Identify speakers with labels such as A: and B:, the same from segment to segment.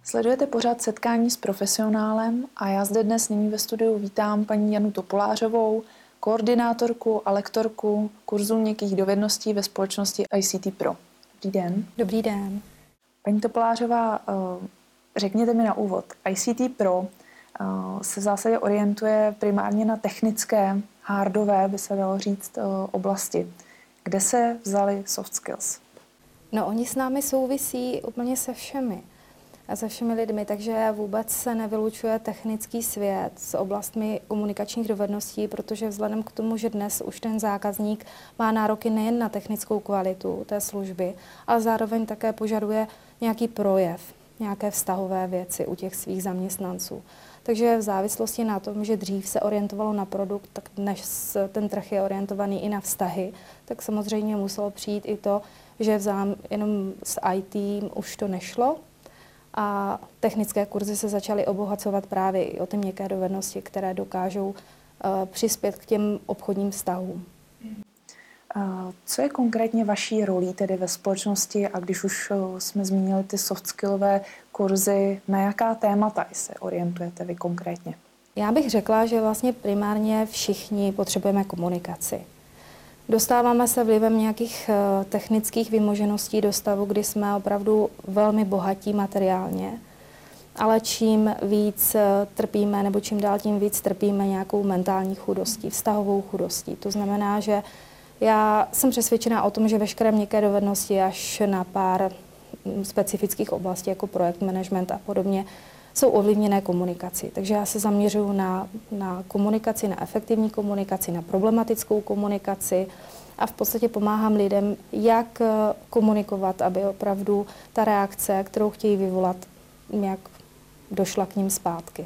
A: Sledujete pořád setkání s profesionálem a já zde dnes nyní ve studiu vítám paní Janu Topolářovou, koordinátorku a lektorku kurzu měkkých dovedností ve společnosti ICT Pro. Dobrý den.
B: Dobrý den.
A: Paní Topolářová, řekněte mi na úvod, ICT Pro se v zásadě orientuje primárně na technické, hardové, by se dalo říct, oblasti. Kde se vzaly soft skills?
B: No, oni s námi souvisí úplně se všemi. A se všemi lidmi, takže vůbec se nevylučuje technický svět s oblastmi komunikačních dovedností, protože vzhledem k tomu, že dnes už ten zákazník má nároky nejen na technickou kvalitu té služby, ale zároveň také požaduje nějaký projev, nějaké vztahové věci u těch svých zaměstnanců. Takže v závislosti na tom, že dřív se orientovalo na produkt, tak dnes ten trh je orientovaný i na vztahy, tak samozřejmě muselo přijít i to, že jenom s IT už to nešlo, a technické kurzy se začaly obohacovat právě i o ty měkké dovednosti, které dokážou přispět k těm obchodním vztahům.
A: Co je konkrétně vaší rolí tedy ve společnosti a když už jsme zmínili ty soft skillové kurzy, na jaká témata se orientujete vy konkrétně?
B: Já bych řekla, že vlastně primárně všichni potřebujeme komunikaci. Dostáváme se vlivem nějakých technických vymožeností do stavu, kdy jsme opravdu velmi bohatí materiálně, ale čím víc trpíme, nebo čím dál tím víc trpíme nějakou mentální chudostí, vztahovou chudostí. To znamená, že já jsem přesvědčená o tom, že veškeré měkké dovednosti až na pár specifických oblastí, jako projekt management a podobně, jsou ovlivněné komunikací. Takže já se zaměřuju na komunikaci, na efektivní komunikaci, na problematickou komunikaci a v podstatě pomáhám lidem, jak komunikovat, aby opravdu ta reakce, kterou chtějí vyvolat, jak došla k ním zpátky.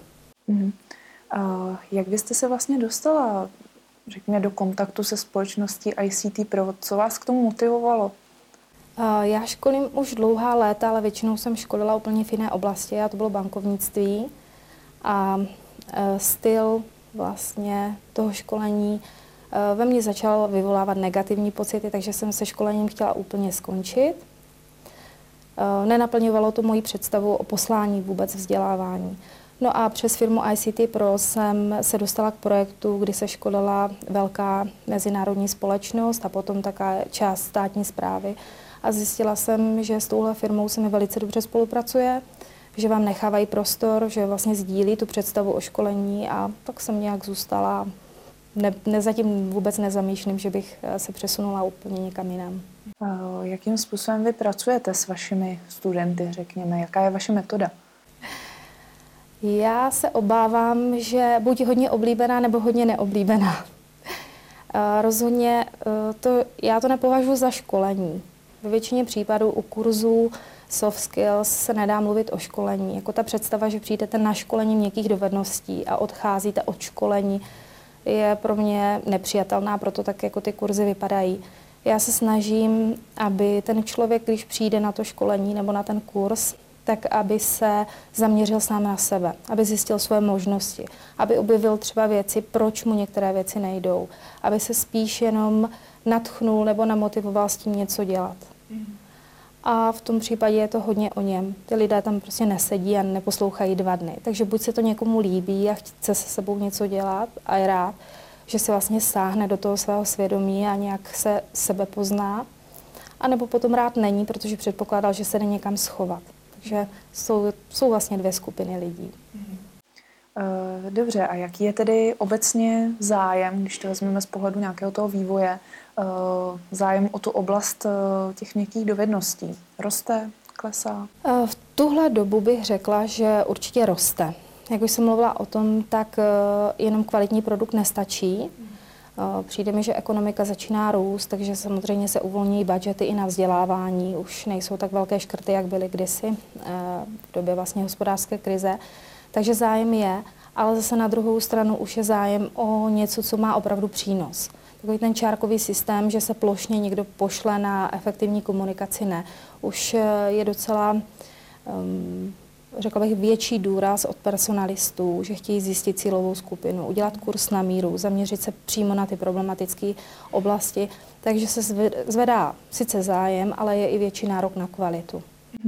A: Jak byste se vlastně dostala, řekněme, do kontaktu se společností ICT Pro? Co vás k tomu motivovalo?
B: Já školím už dlouhá léta, ale většinou jsem školila úplně v jiné oblasti, a to bylo bankovnictví. A styl vlastně toho školení ve mně začal vyvolávat negativní pocity, takže jsem se školením chtěla úplně skončit. Nenaplňovalo to moji představu o poslání vůbec vzdělávání. No a přes firmu ICT Pro jsem se dostala k projektu, kdy se školila velká mezinárodní společnost a potom také část státní správy. A zjistila jsem, že s touhle firmou se mi velice dobře spolupracuje, že vám nechávají prostor, že vlastně sdílí tu představu o školení a tak jsem nějak zůstala. Zatím vůbec nezamýšlím, že bych se přesunula úplně někam jinam.
A: Jakým způsobem vy pracujete s vašimi studenty, řekněme? Jaká je vaše metoda?
B: Já se obávám, že buď hodně oblíbená, nebo hodně neoblíbená. Rozhodně já to nepovažuji za školení. Ve většině případů u kurzů soft skills se nedá mluvit o školení. Jako ta představa, že přijdete na školení měkkých dovedností a odcházíte od školení, je pro mě nepřijatelná, proto tak jako ty kurzy vypadají. Já se snažím, aby ten člověk, když přijde na to školení nebo na ten kurz, tak aby se zaměřil sám na sebe, aby zjistil svoje možnosti, aby objevil třeba věci, proč mu některé věci nejdou, aby se spíš jenom nadchnul nebo namotivoval s tím něco dělat. A v tom případě je to hodně o něm. Ty lidé tam prostě nesedí a neposlouchají 2 dny. Takže buď se to někomu líbí a chce se sebou něco dělat a je rád, že se vlastně sáhne do toho svého svědomí a nějak se sebe pozná, anebo potom rád není, protože předpokládal, že se jde někam schovat. Takže jsou vlastně 2 skupiny lidí.
A: Dobře, a jaký je tedy obecně zájem, když to vezmeme z pohledu nějakého toho vývoje, zájem o tu oblast těch měkkých dovedností? Roste, klesá?
B: V tuhle dobu bych řekla, že určitě roste. Jak už jsem mluvila o tom, tak jenom kvalitní produkt nestačí. Přijde mi, že ekonomika začíná růst, takže samozřejmě se uvolní budžety i na vzdělávání. Už nejsou tak velké škrty, jak byly kdysi v době vlastně hospodářské krize. Takže zájem je, ale zase na druhou stranu už je zájem o něco, co má opravdu přínos. Takový ten čárkový systém, že se plošně někdo pošle na efektivní komunikaci, ne. Už je docela, řekla bych, větší důraz od personalistů, že chtějí zjistit cílovou skupinu, udělat kurz na míru, zaměřit se přímo na ty problematické oblasti. Takže se zvedá sice zájem, ale je i větší nárok na kvalitu.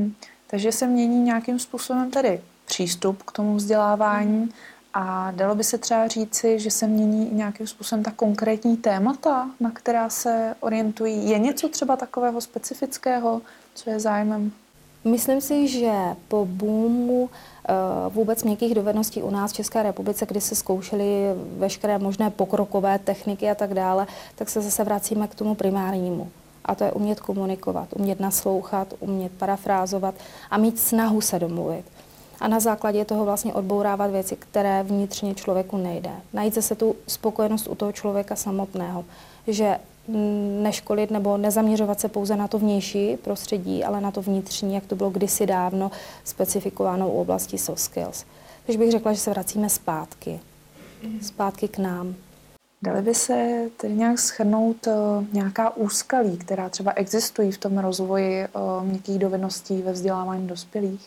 A: Takže se mění nějakým způsobem tedy přístup k tomu vzdělávání a dalo by se třeba říci, že se mění i nějakým způsobem ta konkrétní témata, na která se orientují. Je něco třeba takového specifického, co je zájmem?
B: Myslím si, že po boomu vůbec měkkých dovedností u nás v České republice, kdy se zkoušely veškeré možné pokrokové techniky a tak dále, tak se zase vracíme k tomu primárnímu. A to je umět komunikovat, umět naslouchat, umět parafrázovat a mít snahu se domluvit. A na základě toho vlastně odbourávat věci, které vnitřně člověku nejde. Najít zase tu spokojenost u toho člověka samotného, že neškolit nebo nezaměřovat se pouze na to vnější prostředí, ale na to vnitřní, jak to bylo kdysi dávno specifikováno u oblasti soft skills. Takže bych řekla, že se vracíme zpátky k nám.
A: Dali by se tedy nějak shrnout nějaká úskalí, která třeba existují v tom rozvoji měkkých dovedností ve vzdělávání dospělých?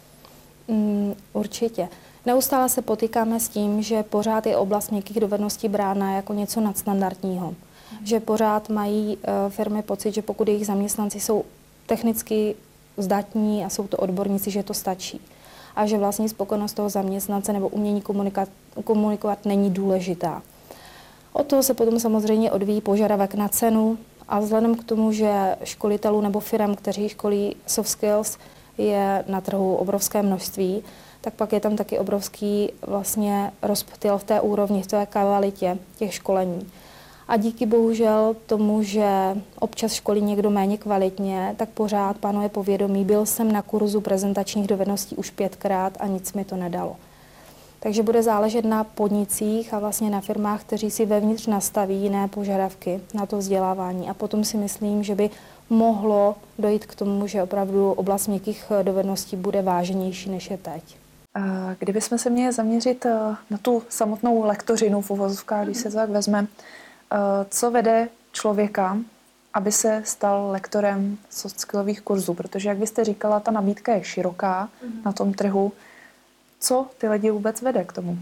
B: Určitě. Neustále se potýkáme s tím, že pořád je oblast měkkých dovedností brána jako něco nadstandardního. Že pořád mají firmy pocit, že pokud jejich zaměstnanci jsou technicky zdatní a jsou to odborníci, že to stačí. A že vlastně spokojenost toho zaměstnance nebo umění komunikovat není důležitá. Od toho se potom samozřejmě odvíjí požadavek na cenu a vzhledem k tomu, že školitelů nebo firm, kteří školí soft skills, je na trhu obrovské množství, tak pak je tam taky obrovský vlastně rozptyl v té úrovni, v té kvalitě těch školení. A díky bohužel tomu, že občas školí někdo méně kvalitně, tak pořád panuje povědomí. Byl jsem na kurzu prezentačních dovedností už 5krát a nic mi to nedalo. Takže bude záležet na podnicích a vlastně na firmách, kteří si vevnitř nastaví jiné požadavky na to vzdělávání. A potom si myslím, že by mohlo dojít k tomu, že opravdu oblast měkkých dovedností bude váženější, než je teď.
A: Kdybychom se měli zaměřit na tu samotnou lektořinu v uvozovkách, když se to tak vezme, co vede člověka, aby se stal lektorem soft skillových kurzů? Protože, jak byste říkala, ta nabídka je široká na tom trhu. Co ty lidi vůbec vede k tomu?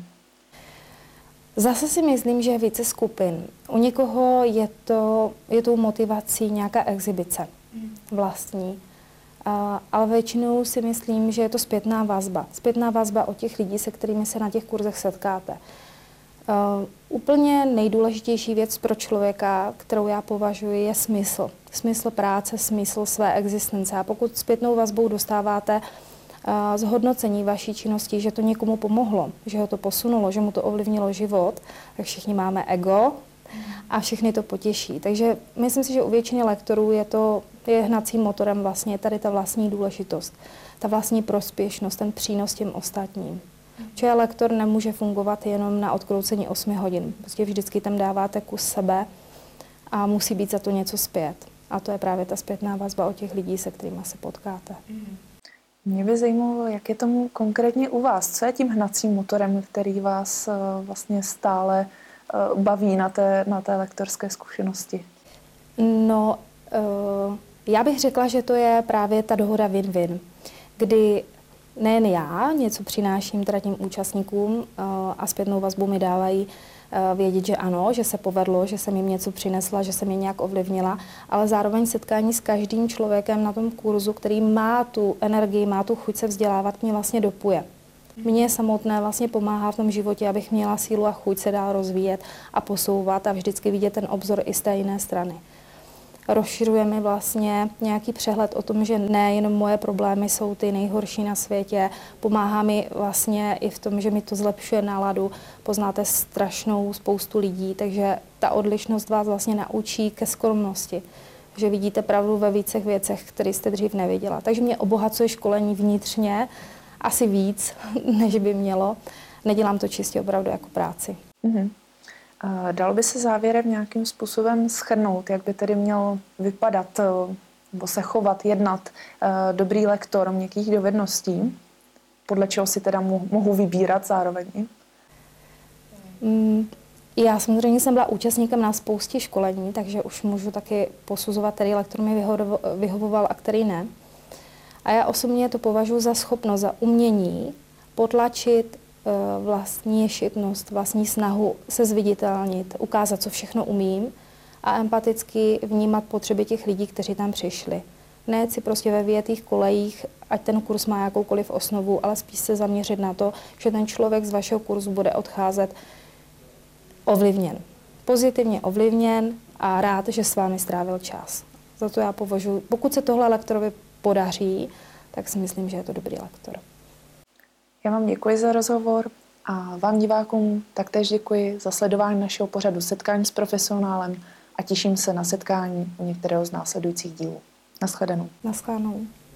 B: Zase si myslím, že je více skupin. U někoho je tou motivací nějaká exibice vlastní. Ale většinou si myslím, že je to zpětná vazba. Zpětná vazba od těch lidí, se kterými se na těch kurzech setkáte. Úplně nejdůležitější věc pro člověka, kterou já považuji, je smysl. Smysl práce, smysl své existence. A pokud zpětnou vazbou dostáváte zhodnocení vaší činnosti, že to někomu pomohlo, že ho to posunulo, že mu to ovlivnilo život, tak všichni máme ego a všechny to potěší. Takže myslím si, že u většiny lektorů je hnacím motorem vlastně tady ta vlastní důležitost, ta vlastní prospěšnost, ten přínos těm ostatním. Že lektor nemůže fungovat jenom na odkroucení 8 hodin. Prostě vždycky tam dáváte kus sebe a musí být za to něco zpět. A to je právě ta zpětná vazba od těch lidí, se kterými se potkáte.
A: Mě by zajímalo, jak je tomu konkrétně u vás. Co je tím hnacím motorem, který vás vlastně stále baví na té lektorské zkušenosti?
B: No, já bych řekla, že to je právě ta dohoda win-win, kdy nejen já něco přináším teda těm účastníkům a zpětnou vazbu mi dávají vědět, že ano, že se povedlo, že jsem jim něco přinesla, že jsem je nějak ovlivnila, ale zároveň setkání s každým člověkem na tom kurzu, který má tu energii, má tu chuť se vzdělávat, mě vlastně dopuje. Mně samotné vlastně pomáhá v tom životě, abych měla sílu a chuť se dál rozvíjet a posouvat a vždycky vidět ten obzor i z té jiné strany. Rozšiřuje mi vlastně nějaký přehled o tom, že nejenom moje problémy jsou ty nejhorší na světě. Pomáhá mi vlastně i v tom, že mi to zlepšuje náladu. Poznáte strašnou spoustu lidí, takže ta odlišnost vás vlastně naučí ke skromnosti. Že vidíte pravdu ve vícech věcech, které jste dřív neviděla. Takže mě obohacuje školení vnitřně asi víc, než by mělo. Nedělám to čistě opravdu jako práci.
A: Mm-hmm. Dalo by se závěrem nějakým způsobem shrnout, jak by tedy měl vypadat nebo se chovat, jednat dobrý lektor měkkých dovedností, podle čeho si teda mohu vybírat zároveň?
B: Já samozřejmě jsem byla účastníkem na spoustě školení, takže už můžu taky posuzovat, který lektor mi vyhovoval a který ne. A já osobně to považuji za schopnost, za umění potlačit vlastní ješitnost, vlastní snahu se zviditelnit, ukázat, co všechno umím a empaticky vnímat potřeby těch lidí, kteří tam přišli. Nejet si prostě ve vyjetých kolejích, ať ten kurz má jakoukoliv osnovu, ale spíš se zaměřit na to, že ten člověk z vašeho kurzu bude odcházet ovlivněn. Pozitivně ovlivněn a rád, že s vámi strávil čas. Za to já považuji, pokud se tohle lektorovi podaří, tak si myslím, že je to dobrý lektor.
A: Já vám děkuji za rozhovor a vám divákům taktéž děkuji za sledování našeho pořadu Setkání s profesionálem a těším se na setkání u některého z následujících dílů. Naschledanou.
B: Naschledanou.